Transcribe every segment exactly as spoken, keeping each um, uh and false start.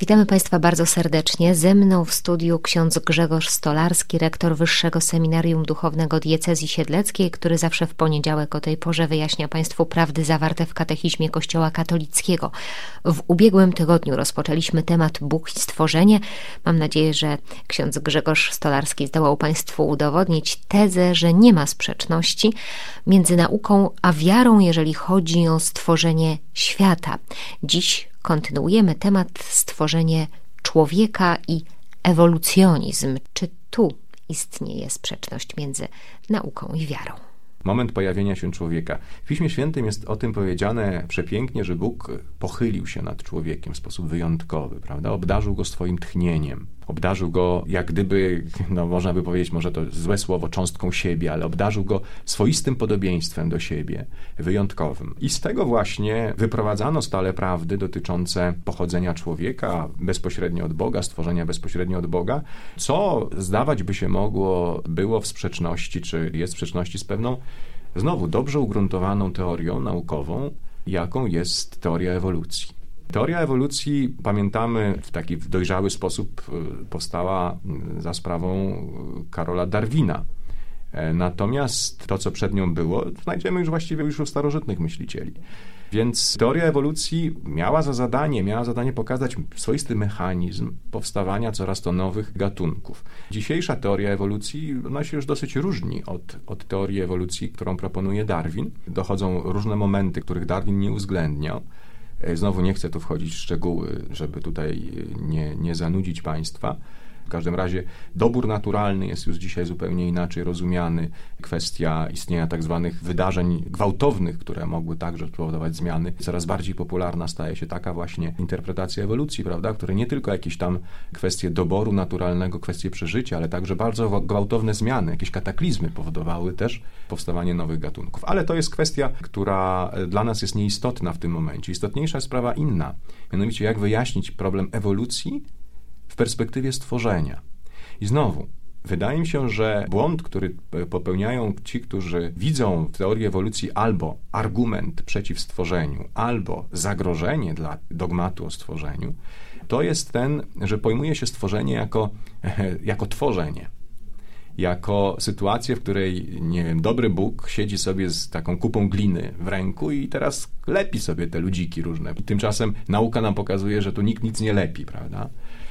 Witamy Państwa bardzo serdecznie. Ze mną w studiu ksiądz Grzegorz Stolarski, rektor Wyższego Seminarium Duchownego Diecezji Siedleckiej, który zawsze w poniedziałek o tej porze wyjaśnia Państwu prawdy zawarte w katechizmie Kościoła katolickiego. W ubiegłym tygodniu rozpoczęliśmy temat Bóg i stworzenie. Mam nadzieję, że ksiądz Grzegorz Stolarski zdołał Państwu udowodnić tezę, że nie ma sprzeczności między nauką a wiarą, jeżeli chodzi o stworzenie świata. Dziś kontynuujemy temat stworzenie człowieka i ewolucjonizm. Czy tu istnieje sprzeczność między nauką i wiarą? Moment pojawienia się człowieka. W Piśmie Świętym jest o tym powiedziane przepięknie, że Bóg pochylił się nad człowiekiem w sposób wyjątkowy, prawda? Obdarzył go swoim tchnieniem. Obdarzył go jak gdyby, no można by powiedzieć, może to złe słowo, cząstką siebie, ale obdarzył go swoistym podobieństwem do siebie, wyjątkowym. I z tego właśnie wyprowadzano stale prawdy dotyczące pochodzenia człowieka bezpośrednio od Boga, stworzenia bezpośrednio od Boga, co zdawać by się mogło, było w sprzeczności, czy jest w sprzeczności z pewną, znowu dobrze ugruntowaną teorią naukową, jaką jest teoria ewolucji. Teoria ewolucji, pamiętamy, w taki dojrzały sposób powstała za sprawą Karola Darwina. Natomiast to, co przed nią było, znajdziemy już właściwie już u starożytnych myślicieli. Więc teoria ewolucji miała za zadanie, miała zadanie pokazać swoisty mechanizm powstawania coraz to nowych gatunków. Dzisiejsza teoria ewolucji, ona się już dosyć różni od, od teorii ewolucji, którą proponuje Darwin. Dochodzą różne momenty, których Darwin nie uwzględniał. Znowu nie chcę tu wchodzić w szczegóły, żeby tutaj nie, nie zanudzić Państwa. W każdym razie dobór naturalny jest już dzisiaj zupełnie inaczej rozumiany. Kwestia istnienia tak zwanych wydarzeń gwałtownych, które mogły także spowodować zmiany. Coraz bardziej popularna staje się taka właśnie interpretacja ewolucji, prawda, które nie tylko jakieś tam kwestie doboru naturalnego, kwestie przeżycia, ale także bardzo gwałtowne zmiany, jakieś kataklizmy powodowały też powstawanie nowych gatunków. Ale to jest kwestia, która dla nas jest nieistotna w tym momencie. Istotniejsza jest sprawa inna, mianowicie jak wyjaśnić problem ewolucji w perspektywie stworzenia. I znowu, wydaje mi się, że błąd, który popełniają ci, którzy widzą w teorii ewolucji albo argument przeciw stworzeniu, albo zagrożenie dla dogmatu o stworzeniu, to jest ten, że pojmuje się stworzenie jako, jako tworzenie. Jako sytuację, w której, nie wiem, dobry Bóg siedzi sobie z taką kupą gliny w ręku i teraz lepi sobie te ludziki różne. I tymczasem nauka nam pokazuje, że tu nikt nic nie lepi, prawda?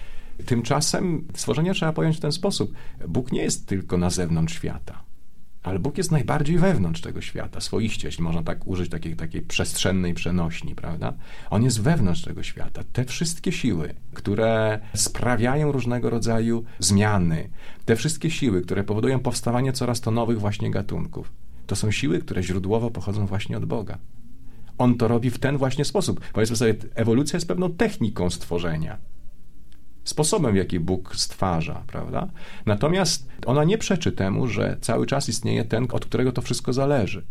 Tymczasem stworzenie trzeba pojąć w ten sposób. Bóg nie jest tylko na zewnątrz świata, ale Bóg jest najbardziej wewnątrz tego świata, swoiście, jeśli można tak użyć takiej, takiej przestrzennej przenośni, prawda? On jest wewnątrz tego świata. Te wszystkie siły, które sprawiają różnego rodzaju zmiany, te wszystkie siły, które powodują powstawanie coraz to nowych właśnie gatunków, to są siły, które źródłowo pochodzą właśnie od Boga. On to robi w ten właśnie sposób. Powiedzmy sobie, ewolucja jest pewną techniką stworzenia. Sposobem, w jaki Bóg stwarza, prawda? Natomiast ona nie przeczy temu, że cały czas istnieje ten, od którego to wszystko zależy.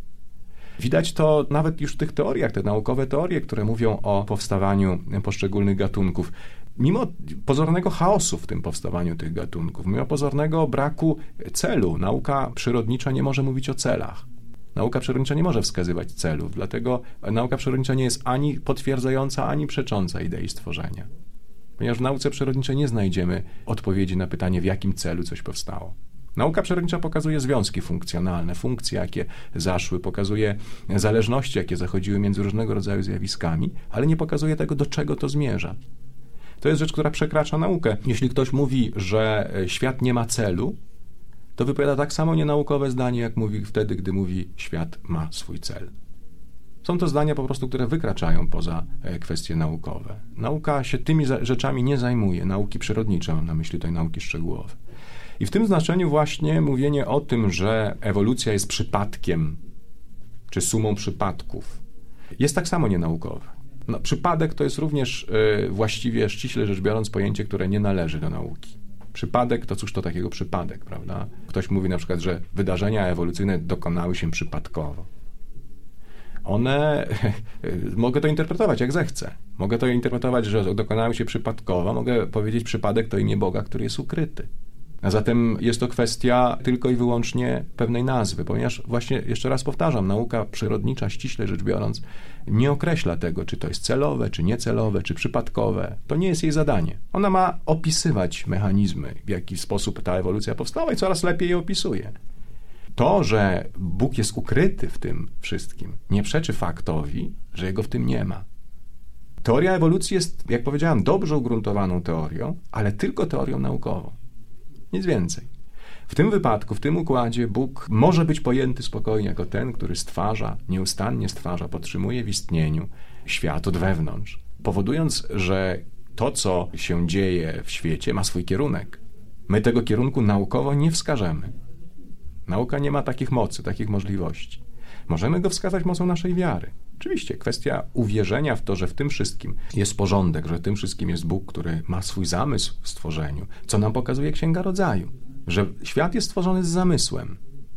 Widać to nawet już w tych teoriach, te naukowe teorie, które mówią o powstawaniu poszczególnych gatunków. Mimo pozornego chaosu w tym powstawaniu tych gatunków, mimo pozornego braku celu, nauka przyrodnicza nie może mówić o celach. Nauka przyrodnicza nie może wskazywać celów, dlatego nauka przyrodnicza nie jest ani potwierdzająca, ani przecząca idei stworzenia. Ponieważ w nauce przyrodniczej nie znajdziemy odpowiedzi na pytanie, w jakim celu coś powstało. Nauka przyrodnicza pokazuje związki funkcjonalne, funkcje, jakie zaszły, pokazuje zależności, jakie zachodziły między różnego rodzaju zjawiskami, ale nie pokazuje tego, do czego to zmierza. To jest rzecz, która przekracza naukę. Jeśli ktoś mówi, że świat nie ma celu, to wypowiada tak samo nienaukowe zdanie, jak mówi wtedy, gdy mówi, świat ma swój cel. Są to zdania po prostu, które wykraczają poza kwestie naukowe. Nauka się tymi rzeczami nie zajmuje. Nauki przyrodnicze, mam na myśli tutaj nauki szczegółowe. I w tym znaczeniu właśnie mówienie o tym, że ewolucja jest przypadkiem, czy sumą przypadków, jest tak samo nienaukowe. No, przypadek to jest również y, właściwie, ściśle rzecz biorąc, pojęcie, które nie należy do nauki. Przypadek to cóż to takiego przypadek, prawda? Ktoś mówi na przykład, że wydarzenia ewolucyjne dokonały się przypadkowo. One, mogę to interpretować jak zechcę. Mogę to interpretować, że dokonały się przypadkowo. Mogę powiedzieć, przypadek to imię Boga, który jest ukryty. A zatem jest to kwestia tylko i wyłącznie pewnej nazwy, ponieważ właśnie, jeszcze raz powtarzam, nauka przyrodnicza, ściśle rzecz biorąc, nie określa tego, czy to jest celowe, czy niecelowe, czy przypadkowe. To nie jest jej zadanie. Ona ma opisywać mechanizmy, w jaki sposób ta ewolucja powstała i coraz lepiej je opisuje. To, że Bóg jest ukryty w tym wszystkim, nie przeczy faktowi, że Jego w tym nie ma. Teoria ewolucji jest, jak powiedziałem, dobrze ugruntowaną teorią, ale tylko teorią naukową. Nic więcej. W tym wypadku, w tym układzie Bóg może być pojęty spokojnie jako ten, który stwarza, nieustannie stwarza, podtrzymuje w istnieniu świat od wewnątrz, powodując, że to, co się dzieje w świecie, ma swój kierunek. My tego kierunku naukowo nie wskażemy. Nauka nie ma takich mocy, takich możliwości. Możemy go wskazać mocą naszej wiary. Oczywiście kwestia uwierzenia w to, że w tym wszystkim jest porządek, że w tym wszystkim jest Bóg, który ma swój zamysł w stworzeniu, co nam pokazuje Księga Rodzaju, że świat jest stworzony z zamysłem.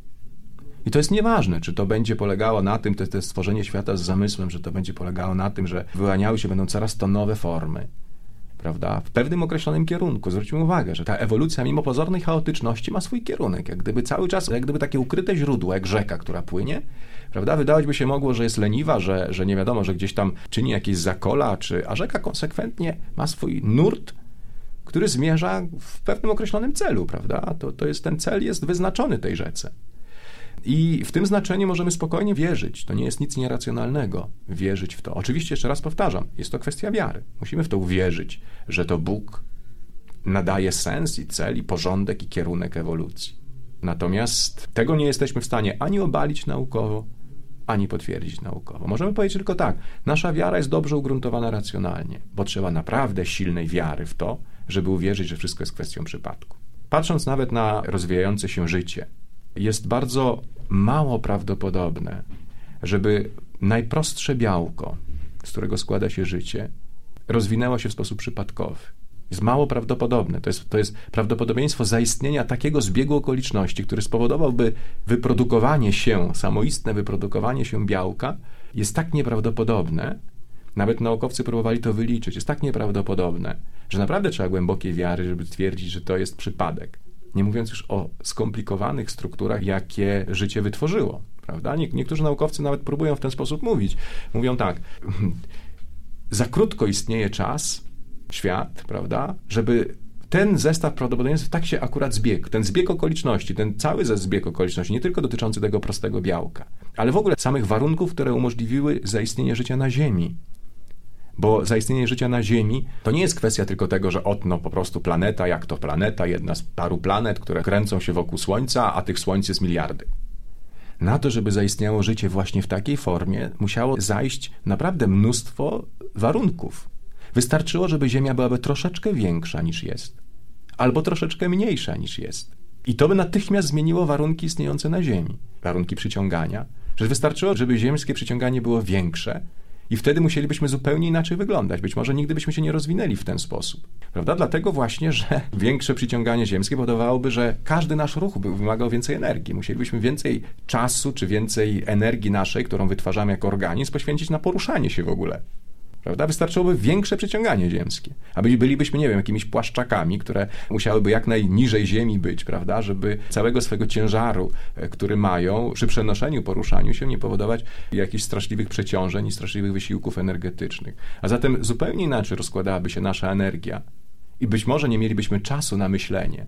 I to jest nieważne, czy to będzie polegało na tym, to, to stworzenie świata z zamysłem, że to będzie polegało na tym, że wyłaniały się będą coraz to nowe formy, prawda, w pewnym określonym kierunku. Zwróćmy uwagę, że ta ewolucja mimo pozornej chaotyczności ma swój kierunek, jak gdyby cały czas, jak gdyby takie ukryte źródło, jak rzeka, która płynie, prawda, wydawać by się mogło, że jest leniwa, że, że nie wiadomo, że gdzieś tam czyni jakieś zakola, czy, a rzeka konsekwentnie ma swój nurt, który zmierza w pewnym określonym celu, prawda, to, to jest, ten cel jest wyznaczony tej rzece. I w tym znaczeniu możemy spokojnie wierzyć. To nie jest nic nieracjonalnego, wierzyć w to. Oczywiście, jeszcze raz powtarzam, jest to kwestia wiary. Musimy w to uwierzyć, że to Bóg nadaje sens i cel, i porządek, i kierunek ewolucji. Natomiast tego nie jesteśmy w stanie ani obalić naukowo, ani potwierdzić naukowo. Możemy powiedzieć tylko tak, nasza wiara jest dobrze ugruntowana racjonalnie, bo trzeba naprawdę silnej wiary w to, żeby uwierzyć, że wszystko jest kwestią przypadku. Patrząc nawet na rozwijające się życie, jest bardzo mało prawdopodobne, żeby najprostsze białko, z którego składa się życie, rozwinęło się w sposób przypadkowy. Jest mało prawdopodobne. To jest, to jest prawdopodobieństwo zaistnienia takiego zbiegu okoliczności, który spowodowałby wyprodukowanie się, samoistne wyprodukowanie się białka, jest tak nieprawdopodobne, nawet naukowcy próbowali to wyliczyć, jest tak nieprawdopodobne, że naprawdę trzeba głębokiej wiary, żeby twierdzić, że to jest przypadek. Nie mówiąc już o skomplikowanych strukturach, jakie życie wytworzyło, prawda? Nie, niektórzy naukowcy nawet próbują w ten sposób mówić. Mówią tak, za krótko istnieje czas, świat, prawda, żeby ten zestaw prawdopodobieństw tak się akurat zbiegł. Ten zbieg okoliczności, ten cały zbieg okoliczności, nie tylko dotyczący tego prostego białka, ale w ogóle samych warunków, które umożliwiły zaistnienie życia na Ziemi. Bo zaistnienie życia na Ziemi to nie jest kwestia tylko tego, że oto no, po prostu planeta, jak to planeta, jedna z paru planet, które kręcą się wokół Słońca, a tych Słońc jest miliardy. Na to, żeby zaistniało życie właśnie w takiej formie, musiało zajść naprawdę mnóstwo warunków. Wystarczyło, żeby Ziemia byłaby troszeczkę większa niż jest, albo troszeczkę mniejsza niż jest. I to by natychmiast zmieniło warunki istniejące na Ziemi, warunki przyciągania, że wystarczyło, żeby ziemskie przyciąganie było większe, i wtedy musielibyśmy zupełnie inaczej wyglądać. Być może nigdy byśmy się nie rozwinęli w ten sposób. Prawda? Dlatego właśnie, że większe przyciąganie ziemskie powodowałoby, że każdy nasz ruch by wymagał więcej energii. Musielibyśmy więcej czasu czy więcej energii naszej, którą wytwarzamy jako organizm, poświęcić na poruszanie się w ogóle. Prawda? Wystarczyłoby większe przyciąganie ziemskie. A bylibyśmy, nie wiem, jakimiś płaszczakami, które musiałyby jak najniżej ziemi być, prawda? Żeby całego swego ciężaru, który mają, przy przenoszeniu, poruszaniu się, nie powodować jakichś straszliwych przeciążeń i straszliwych wysiłków energetycznych. A zatem zupełnie inaczej rozkładałaby się nasza energia i być może nie mielibyśmy czasu na myślenie,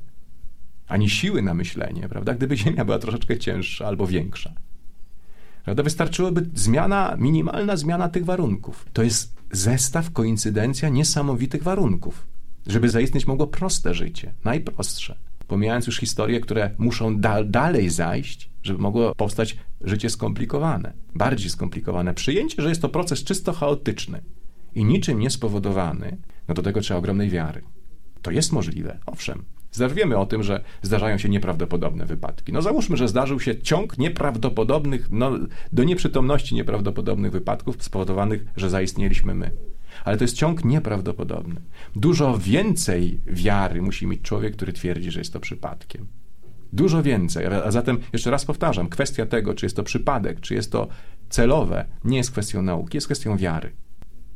ani siły na myślenie, prawda? Gdyby Ziemia była troszeczkę cięższa albo większa. Prawda? Wystarczyłoby zmiana, minimalna zmiana tych warunków. To jest zestaw, koincydencja niesamowitych warunków, żeby zaistnieć mogło proste życie, najprostsze. Pomijając już historie, które muszą da- dalej zajść, żeby mogło powstać życie skomplikowane, bardziej skomplikowane. Przyjęcie, że jest to proces czysto chaotyczny i niczym niespowodowany, no do tego trzeba ogromnej wiary. To jest możliwe, owszem. Wiemy o tym, że zdarzają się nieprawdopodobne wypadki. No załóżmy, że zdarzył się ciąg nieprawdopodobnych, no, do nieprzytomności nieprawdopodobnych wypadków spowodowanych, że zaistnieliśmy my. Ale to jest ciąg nieprawdopodobny. Dużo więcej wiary musi mieć człowiek, który twierdzi, że jest to przypadkiem. Dużo więcej. A zatem, jeszcze raz powtarzam, kwestia tego, czy jest to przypadek, czy jest to celowe, nie jest kwestią nauki, jest kwestią wiary.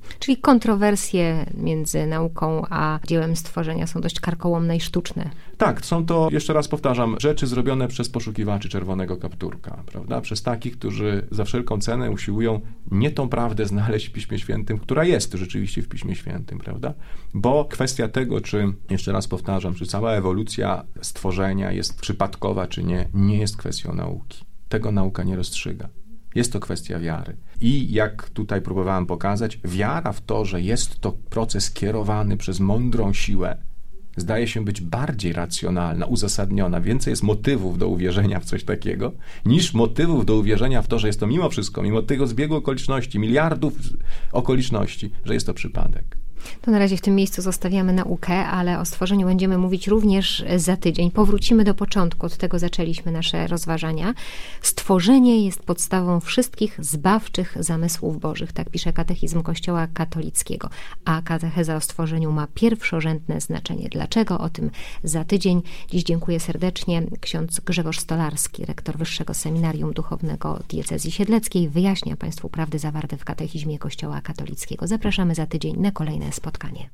Czyli kontrowersje między nauką a dziełem stworzenia są dość karkołomne i sztuczne. Tak, są to, jeszcze raz powtarzam, rzeczy zrobione przez poszukiwaczy czerwonego kapturka, prawda? Przez takich, którzy za wszelką cenę usiłują nie tą prawdę znaleźć w Piśmie Świętym, która jest rzeczywiście w Piśmie Świętym, prawda? Bo kwestia tego, czy, jeszcze raz powtarzam, czy cała ewolucja stworzenia jest przypadkowa, czy nie, nie jest kwestią nauki. Tego nauka nie rozstrzyga. Jest to kwestia wiary. I jak tutaj próbowałem pokazać, wiara w to, że jest to proces kierowany przez mądrą siłę, zdaje się być bardziej racjonalna, uzasadniona. Więcej jest motywów do uwierzenia w coś takiego, niż motywów do uwierzenia w to, że jest to mimo wszystko, mimo tego zbiegu okoliczności, miliardów okoliczności, że jest to przypadek. To na razie w tym miejscu zostawiamy naukę, ale o stworzeniu będziemy mówić również za tydzień. Powrócimy do początku, od tego zaczęliśmy nasze rozważania. Stworzenie jest podstawą wszystkich zbawczych zamysłów bożych, tak pisze Katechizm Kościoła katolickiego, a katecheza o stworzeniu ma pierwszorzędne znaczenie. Dlaczego? O tym za tydzień. Dziś dziękuję serdecznie. Ksiądz Grzegorz Stolarski, rektor Wyższego Seminarium Duchownego Diecezji Siedleckiej, wyjaśnia Państwu prawdy zawarte w Katechizmie Kościoła katolickiego. Zapraszamy za tydzień na kolejne spotkanie.